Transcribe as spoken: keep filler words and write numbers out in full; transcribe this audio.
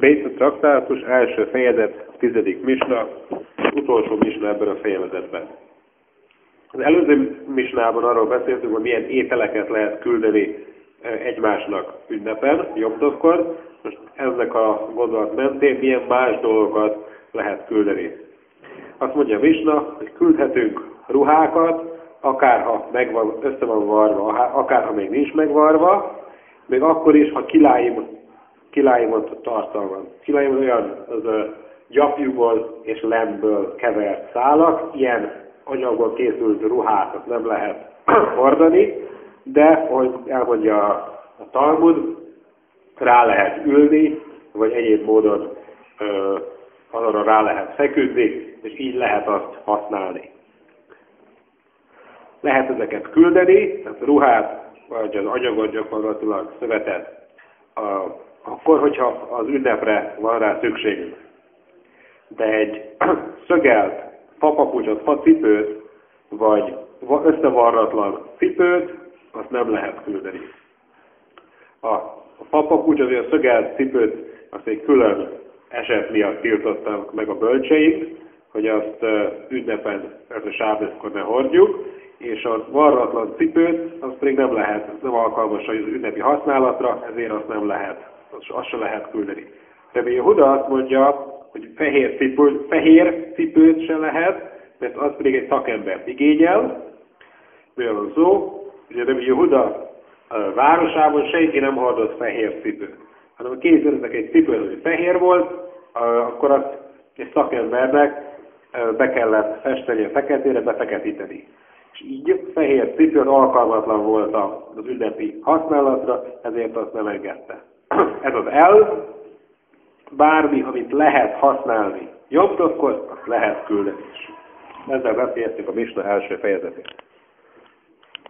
Beit traktátus, első fejezet, tizedik misna, utolsó misna ebben a fejezetben. Az előző misnában arról beszéltünk, hogy milyen ételeket lehet küldeni egymásnak ünnepen, Jom-tovkor. Most ennek a gondolat mentén milyen más dolgokat lehet küldeni. Azt mondja a misna, hogy küldhetünk ruhákat, akárha megvan, össze van varva, akárha még nincs megvarva, még akkor is, ha kiláim, kiláimot tartalmaz. Kiláim olyan az a gyapjúból és lemből kevert szálak, ilyen anyagból készült ruhát nem lehet hordani, de, hogy elmondja a Talmud, rá lehet ülni, vagy egyéb módon ö, arra rá lehet feküdni, és így lehet azt használni. Lehet ezeket küldeni, tehát a ruhát, vagy az anyagot gyakorlatilag szövetet, a, akkor, hogyha az ünnepre van rá szükségünk. De egy szögelt fapapucsot, facipőt, vagy összevarratlan cipőt, azt nem lehet küldeni. A, a fapapucs, az olyan szögelt cipőt, azt egy külön eset miatt tiltottam meg a bölcseink, hogy azt uh, ünnepen, ez a sábeszkor ne hordjuk, és a varratlan cipőt, azt pedig nem lehet, az nem alkalmas az ünnepi használatra, ezért azt nem lehet, azt, azt se lehet küldeni. Rabbi Yehuda azt mondja, hogy fehér cipőt, fehér cipőt se lehet, mert az pedig egy szakembert igényel. Miről van szó? Ugye Rabbi Yehuda városában senki nem hordott fehér cipőt, hanem ha készítettek egy cipőt, hogy fehér volt, akkor azt egy szakembernek be kellett festeni a feketére, befeketíteni. És így fehér cipő alkalmatlan volt az ünnepi használatra, ezért azt nem engedte. Ez az el, bármi, amit lehet használni Jom-tovkor, azt lehet küldeni is. Ezzel befejeztük a misna első fejezetét.